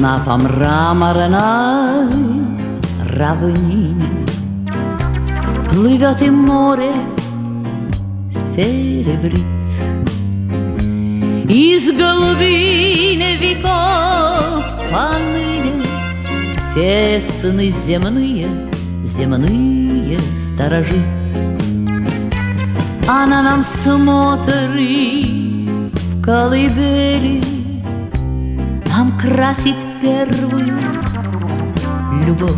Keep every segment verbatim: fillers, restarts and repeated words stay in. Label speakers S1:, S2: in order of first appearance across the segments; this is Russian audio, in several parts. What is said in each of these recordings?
S1: Луна по мраморной равнине плывет, и море серебрит. Из глубины веков поныне все сны земные, земные сторожит. Она нам смотрит в колыбели, нам красить первую любовь.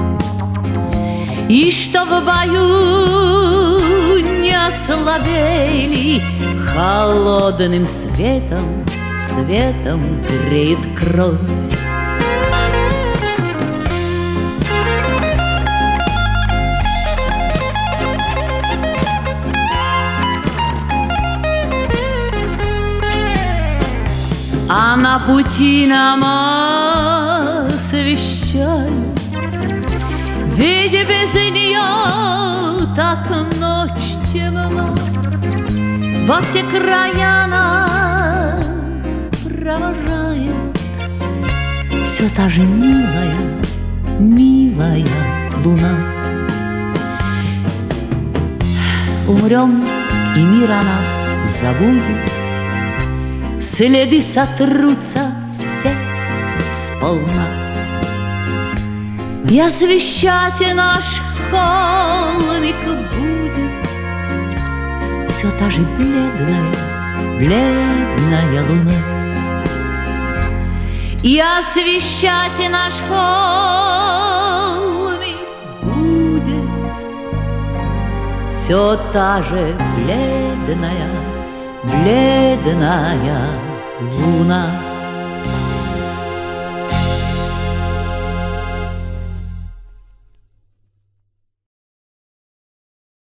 S1: И что в бою не ослабели, холодным светом, светом греет кровь. А на пути нам освещает, ведь без нее так ночь темна. Во все края нас провожает все та же милая, милая луна. Умрем, и мир о нас забудет, следы сотрутся все сполна. И освещать наш холмик будет все та же бледная, бледная луна. И освещать наш холмик будет все та же бледная, бледная луна.